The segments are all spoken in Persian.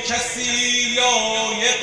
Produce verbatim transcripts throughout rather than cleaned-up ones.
کسی لایق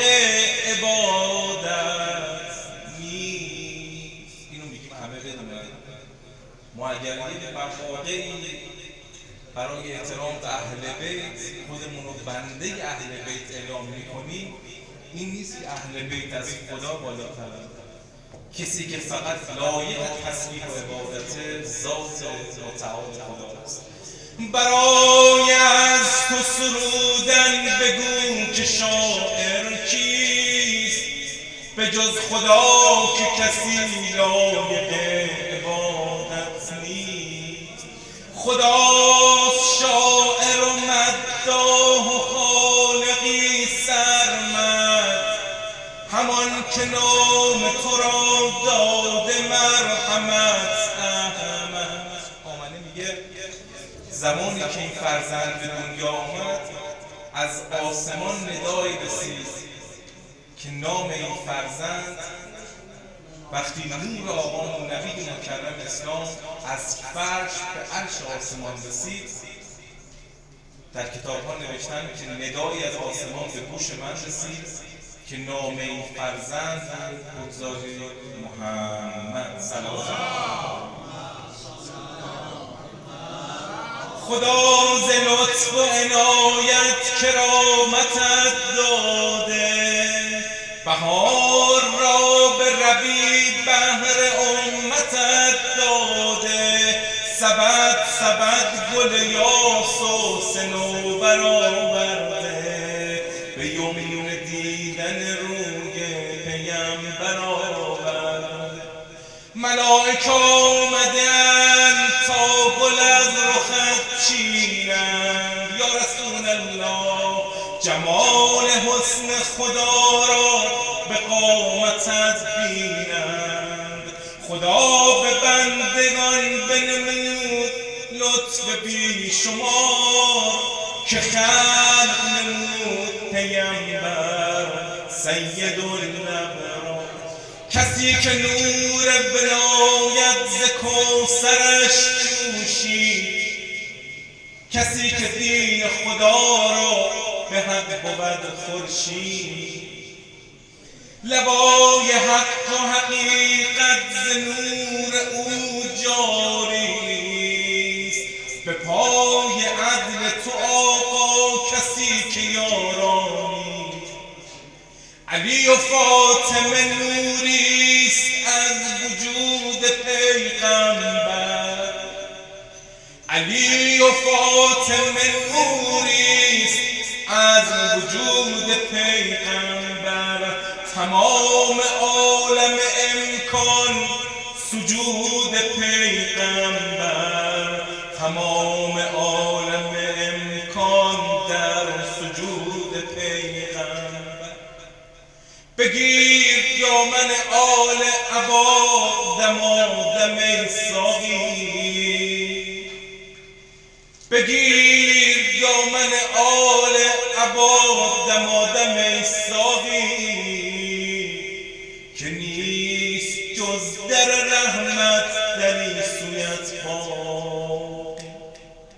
عبادت نیست. اینو میگیم همه بدونن. ما اگر یه مواقعی برای احترام به اهل بیت خودمون رو بنده اهل بیت اعلام میکنیم، این نیست که اهل بیت از خدا بالاتره. کسی که فقط لایق تسبیح و عبادت ذات متعال خداست. برای از تو سرودن بگو که شاعر کیست، به جز خدا که کسی لایق عبادت نیست. خداست شاعر و مداح و خالقی سرمد، همان که نام تو را داده مرحمت احمد. آمنه میگه زمانی که این فرزند به دنیا آمد از آسمان ندایی رسید که نام این فرزند وقتی نور آقا نبی مکرم اسلام از فرش به عرش آسمان رسید، در کتاب ها نوشتن که ندایی از آسمان به گوش من رسید که نام این فرزند بگذاری محمد صلوات الله. خدا ز لطف و عنایت کرامتت داده، بهار را به ربیع بهر امتت داده. سبد سبد گل یاس و صنوبر آورده، به یمین دیدن روی پیمبر آورده. ملائک آمدن تا گل از رخت چینند، یا رسول الله جمال حسن خدا را به قامتت بینند. خدا به بندگان بنمود لطف بی شمار، که خلق نمود پیمبر سید الابرار. کسی که نور ولایت ز کوثرش جوشید، کسی که دین خدا را به حق بود خورشید. لوای حق و حقیقت ز نور او جاریست، به پای عدل تو آقا کسی که یارانی. علی و فاطمه نوریست از وجود پیغمبر، علی و فاطمه نوریست از وجود پیغمبر. تمام عالم امکان سجود پیغمبر، تمام عالم امکان در سجود پیغمبر. بگیر دامن آل عبا دمادم ای ساقی، بگیر دامن آل عبا دمادم